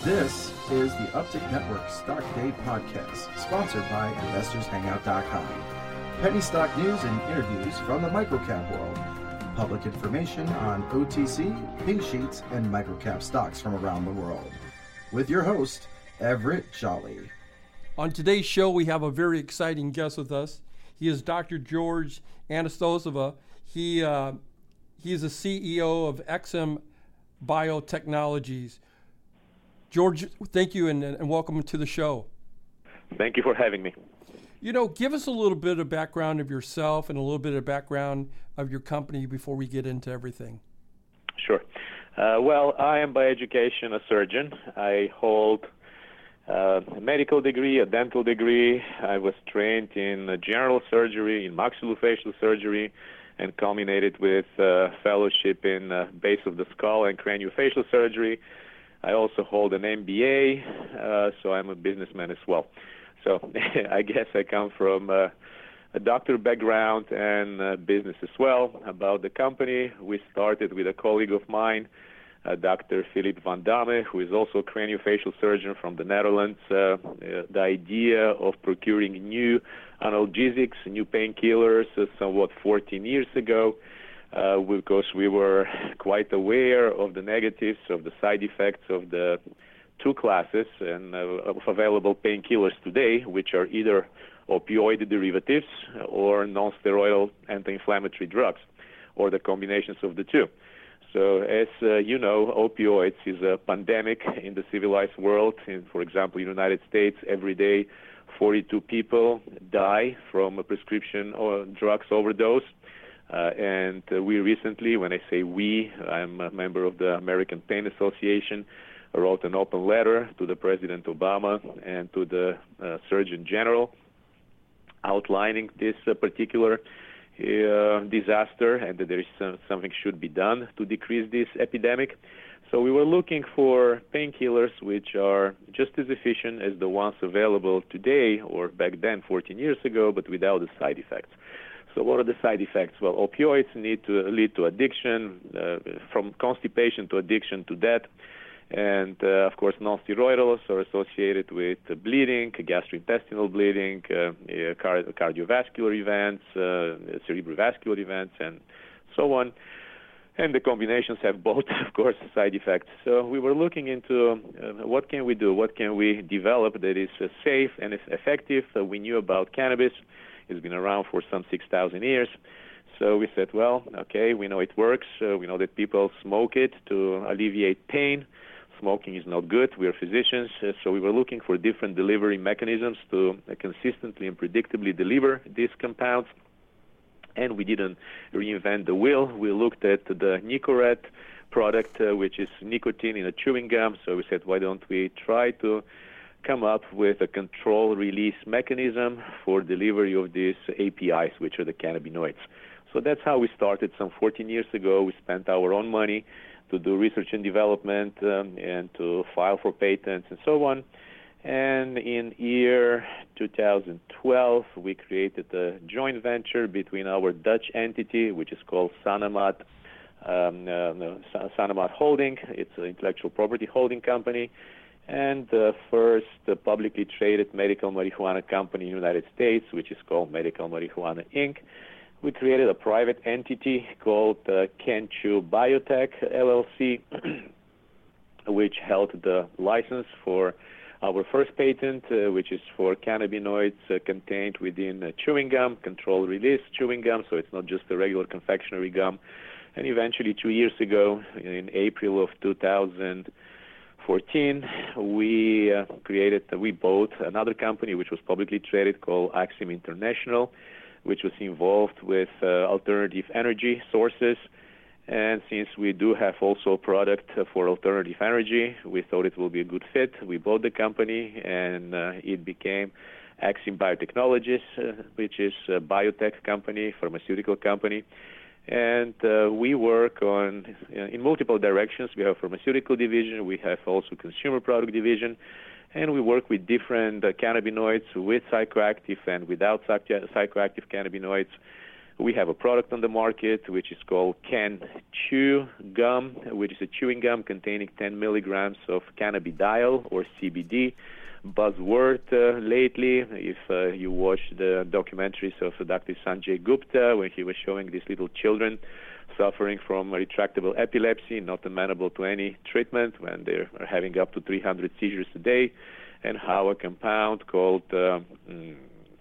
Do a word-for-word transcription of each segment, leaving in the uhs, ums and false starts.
This is the Uptick Network Stock Day Podcast, sponsored by Investors Hangout dot com. Penny stock news and interviews from the microcap world. Public information on O T C, pink sheets, and microcap stocks from around the world. With your host, Everett Jolly. On today's show, we have a very exciting guest with us. He is Doctor George Anastasieva. He uh, he is the C E O of X M Biotechnologies. George, thank you and, and welcome to the show. Thank you for having me. You know, give us a little bit of background of yourself and a little bit of background of your company before we get into everything. Sure. Uh, well, I am by education a surgeon. I hold uh, a medical degree, a dental degree. I was trained in uh, general surgery, in maxillofacial surgery, and culminated with uh, fellowship in uh, base of the skull and craniofacial surgery. I also hold an M B A, uh, so I'm a businessman as well. So I guess I come from uh, a doctor background and uh, business as well. About the company, we started with a colleague of mine, uh, Doctor Philip van Damme, who is also a craniofacial surgeon from the Netherlands. Uh, uh, the idea of procuring new analgesics, new painkillers, uh, somewhat fourteen years ago. Uh, because we were quite aware of the negatives, of the side effects of the two classes and uh, of available painkillers today, which are either opioid derivatives or non-steroidal anti-inflammatory drugs, or the combinations of the two. So as uh, you know, opioids is a pandemic in the civilized world. In, for example, in the United States, every day forty-two people die from a prescription or drugs overdose. Uh, and uh, we recently, when I say we, I'm a member of the American Pain Association, wrote an open letter to the President Obama and to the uh, Surgeon General outlining this uh, particular uh, disaster and that there is uh, something should be done to decrease this epidemic. So we were looking for painkillers which are just as efficient as the ones available today or back then, fourteen years ago, but without the side effects. So what are the side effects? Well, opioids need to lead to addiction, uh, from constipation to addiction to death. And, uh, of course, non-steroidals are associated with uh, bleeding, gastrointestinal bleeding, uh, car- cardiovascular events, uh, cerebrovascular events, and so on. And the combinations have both, of course, side effects. So we were looking into uh, what can we do, what can we develop that is uh, safe and effective. Uh, we knew about cannabis. It's been around for some six thousand years. So we said, well, okay, we know it works. Uh, we know that people smoke it to alleviate pain. Smoking is not good. We are physicians. Uh, so we were looking for different delivery mechanisms to uh, consistently and predictably deliver these compounds. And we didn't reinvent the wheel. We looked at the Nicorette product, uh, which is nicotine in a chewing gum. So we said, why don't we try to come up with a control release mechanism for delivery of these A P Is, which are the cannabinoids. So that's how we started some fourteen years ago. We spent our own money to do research and development um, and to file for patents and so on. And in year two thousand twelve, we created a joint venture between our Dutch entity, which is called Sanamat, um, uh, Sanamat Holding. It's an intellectual property holding company, and the first uh, publicly traded medical marijuana company in the United States, which is called Medical Marijuana Incorporated. We created a private entity called uh, Kenchu Biotech, L L C, which held the license for our first patent, uh, which is for cannabinoids uh, contained within uh, chewing gum, controlled release chewing gum, so it's not just a regular confectionery gum. And eventually, two years ago, in April of two thousand fourteen, we uh, created, uh, we bought another company which was publicly traded called Axim International, which was involved with uh, alternative energy sources. And since we do have also a product uh, for alternative energy, we thought it will be a good fit. We bought the company, and uh, it became Axim Biotechnologies, uh, which is a biotech company, pharmaceutical company. And uh, we work on uh, in multiple directions. We have a pharmaceutical division. We have also consumer product division. And we work with different uh, cannabinoids, with psychoactive and without psychoactive cannabinoids. We have a product on the market which is called Can Chew Gum, which is a chewing gum containing ten milligrams of cannabidiol or C B D. Buzzword uh, lately, if uh, you watch the documentaries of Doctor Sanjay Gupta, where he was showing these little children suffering from retractable epilepsy, not amenable to any treatment, when they're having up to three hundred seizures a day, and how a compound called uh, mm,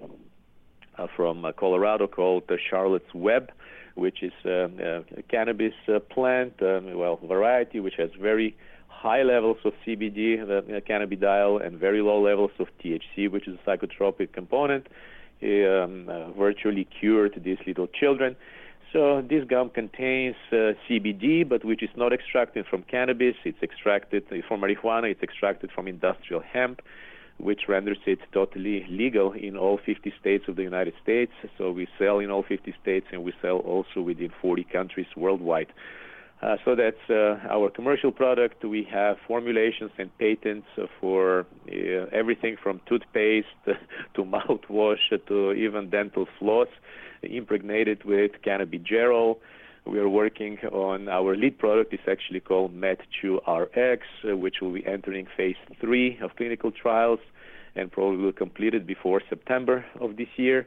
uh, from uh, Colorado called uh, Charlotte's Web, which is uh, uh, a cannabis uh, plant, um, well, variety, which has very high levels of C B D, uh, cannabidiol, and very low levels of T H C, which is a psychotropic component, um, uh, virtually cured these little children. So this gum contains uh, C B D, but which is not extracted from cannabis. It's extracted from marijuana. It's extracted from industrial hemp, which renders it totally legal in all fifty states of the United States. So we sell in all fifty states, and we sell also within forty countries worldwide. Uh, so that's uh, our commercial product. We have formulations and patents for uh, everything from toothpaste to mouthwash to even dental floss, impregnated with cannabigerol. We are working on our lead product. It's actually called MedChew R X, uh, which will be entering phase three of clinical trials and probably will complete it before September of this year.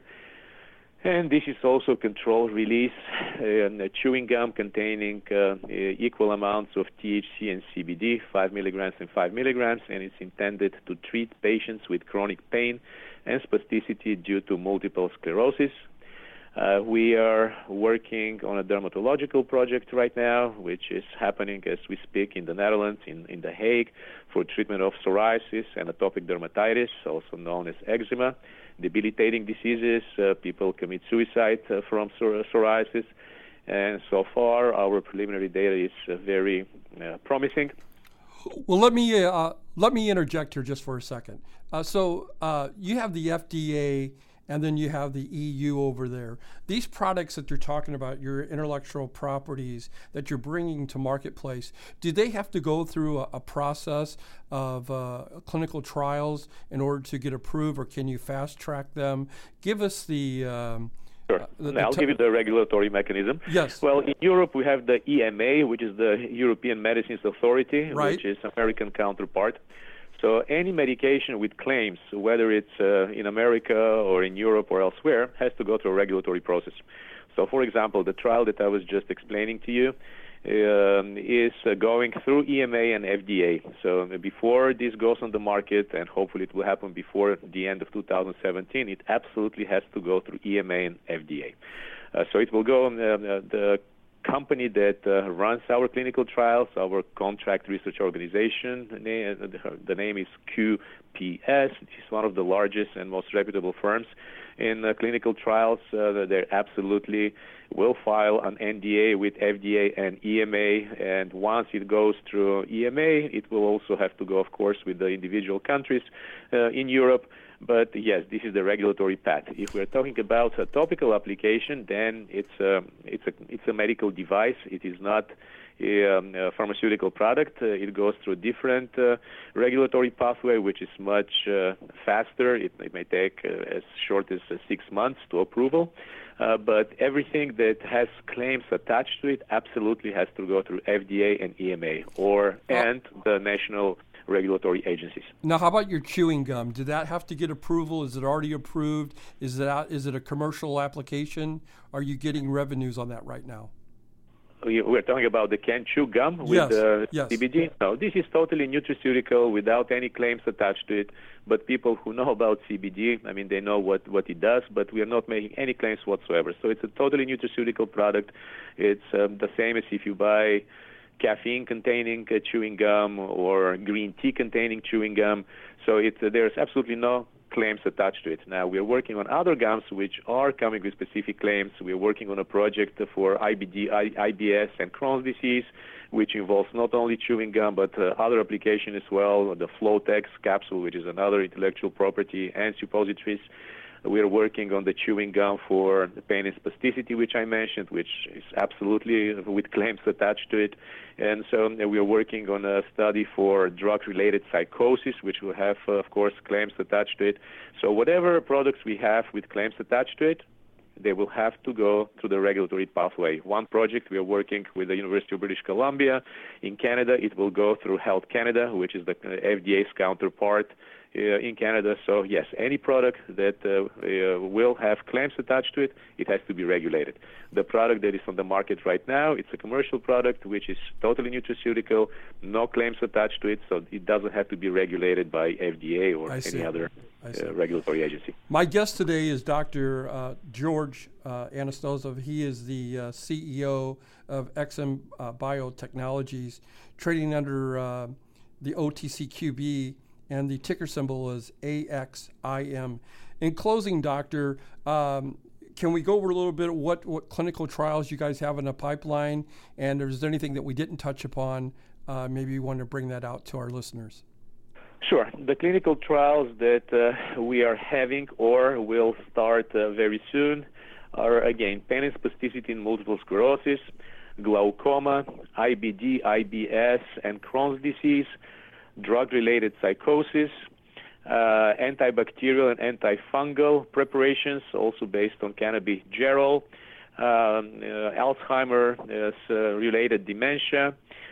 And this is also controlled release, uh, a chewing gum containing uh, equal amounts of T H C and C B D, five milligrams and five milligrams, and it's intended to treat patients with chronic pain and spasticity due to multiple sclerosis. Uh, we are working on a dermatological project right now, which is happening as we speak in the Netherlands, in, in The Hague, for treatment of psoriasis and atopic dermatitis, also known as eczema, debilitating diseases. Uh, people commit suicide uh, from psor- psoriasis. And so far, our preliminary data is uh, very uh, promising. Well, let me uh, let me interject here just for a second. Uh, so uh, you have the F D A, and then you have the E U over there. These products that you're talking about, your intellectual properties that you're bringing to marketplace, do they have to go through a, a process of uh, clinical trials in order to get approved, or can you fast track them? Give us the... Um, Sure. Uh, the, now, I'll te- give you the regulatory mechanism. Yes. Well, in Europe, we have the E M A, which is the European Medicines Authority, right. which is American counterpart. So any medication with claims, whether it's uh, in America or in Europe or elsewhere, has to go through a regulatory process. So, for example, the trial that I was just explaining to you um, is uh, going through E M A and F D A. So before this goes on the market, and hopefully it will happen before the end of two thousand seventeen, it absolutely has to go through E M A and F D A. Uh, so it will go on uh, the company that uh, runs our clinical trials, our contract research organization. The name is Q P S. It's one of the largest and most reputable firms in uh, clinical trials. Uh, they absolutely will file an N D A with F D A and E M A, and once it goes through E M A, it will also have to go, of course, with the individual countries uh, in Europe. But yes, this is the regulatory path. If we're talking about a topical application, then it's a, it's a, it's a medical device. It is not a, um, a pharmaceutical product. Uh, it goes through a different uh, regulatory pathway, which is much uh, faster. It, it may take uh, as short as uh, six months to approval. Uh, but everything that has claims attached to it absolutely has to go through F D A and E M A, or and the national regulatory agencies. Now, how about your chewing gum? Did that have to get approval? Is it already approved? Is it out, is it a commercial application? Are you getting revenues on that right now? We're talking about the Can Chew Gum with yes, uh, yes. C B D. No, this is totally nutraceutical without any claims attached to it. But people who know about C B D, I mean, they know what, what it does, but we are not making any claims whatsoever. So it's a totally nutraceutical product. It's um, the same as if you buy caffeine-containing uh, chewing gum or green tea-containing chewing gum. So it's, uh, there's absolutely no claims attached to it. Now, we're working on other gums which are coming with specific claims. We're working on a project for I B D, I B S, and Crohn's disease, which involves not only chewing gum, but uh, other application as well, the Flotex capsule, which is another intellectual property, and suppositories. We are working on the chewing gum for pain and spasticity, which I mentioned, which is absolutely with claims attached to it. And so uh, we are working on a study for drug-related psychosis, which will have, uh, of course, claims attached to it. So whatever products we have with claims attached to it, they will have to go through the regulatory pathway. One project, we are working with the University of British Columbia. In Canada, it will go through Health Canada, which is the F D A's counterpart uh, in Canada. So yes, any product that uh, uh, will have claims attached to it, it has to be regulated. The product that is on the market right now, it's a commercial product, which is totally nutraceutical, no claims attached to it, so it doesn't have to be regulated by F D A or any other uh, regulatory agency. My guest today is Doctor Uh, George uh, Anastosov. He is the uh, C E O of X M uh, Biotechnologies, trading under uh, the O T C Q B, and the ticker symbol is A X I M. In closing, Doctor, um, can we go over a little bit of what, what clinical trials you guys have in the pipeline, and is there anything that we didn't touch upon? Uh, maybe you want to bring that out to our listeners. Sure. The clinical trials that uh, we are having or will start uh, very soon are, again, pain and spasticity in multiple sclerosis, glaucoma, I B D, I B S, and Crohn's disease, drug-related psychosis, uh, antibacterial and antifungal preparations, also based on cannabigerol, um, uh, Alzheimer-related dementia.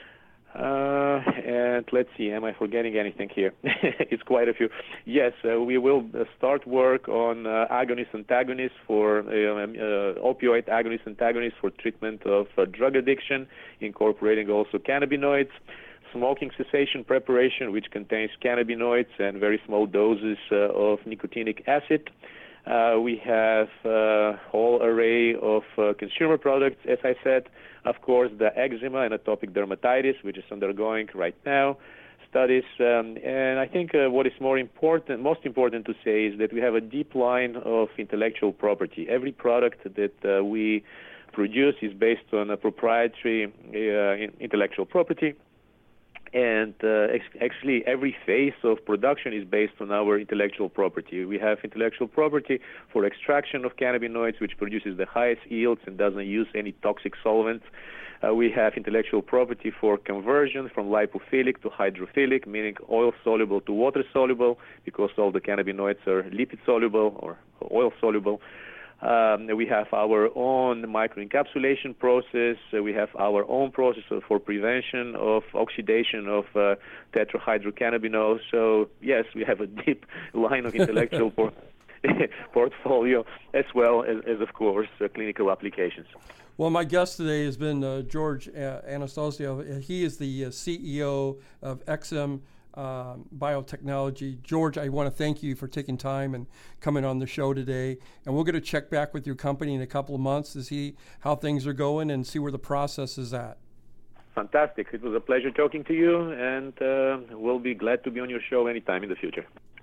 Uh, and let's see, am I forgetting anything here? It's quite a few. Yes, uh, we will uh, start work on uh, agonist antagonists for uh, uh, opioid agonist antagonists for treatment of uh, drug addiction, incorporating also cannabinoids. Smoking cessation preparation, which contains cannabinoids and very small doses uh, of nicotinic acid. Uh, we have a whole array of uh, consumer products, as I said. Of course, the eczema and atopic dermatitis, which is undergoing right now studies. Um, and I think uh, what is more important, most important to say is that we have a deep line of intellectual property. Every product that uh, we produce is based on a proprietary uh, intellectual property. And uh, ex- actually, every phase of production is based on our intellectual property. We have intellectual property for extraction of cannabinoids, which produces the highest yields and doesn't use any toxic solvents. Uh, we have intellectual property for conversion from lipophilic to hydrophilic, meaning oil-soluble to water-soluble, because all the cannabinoids are lipid-soluble or oil-soluble. Um, we have our own microencapsulation process. Uh, we have our own process for prevention of oxidation of uh, tetrahydrocannabinol. So, yes, we have a deep line of intellectual por- portfolio, as well as, as of course, uh, clinical applications. Well, my guest today has been uh, George uh, Anastosov. He is the uh, C E O of X M Um, biotechnology. George, I want to thank you for taking time and coming on the show today. And we're going to check back with your company in a couple of months to see how things are going and see where the process is at. Fantastic. It was a pleasure talking to you, and uh, we'll be glad to be on your show anytime in the future.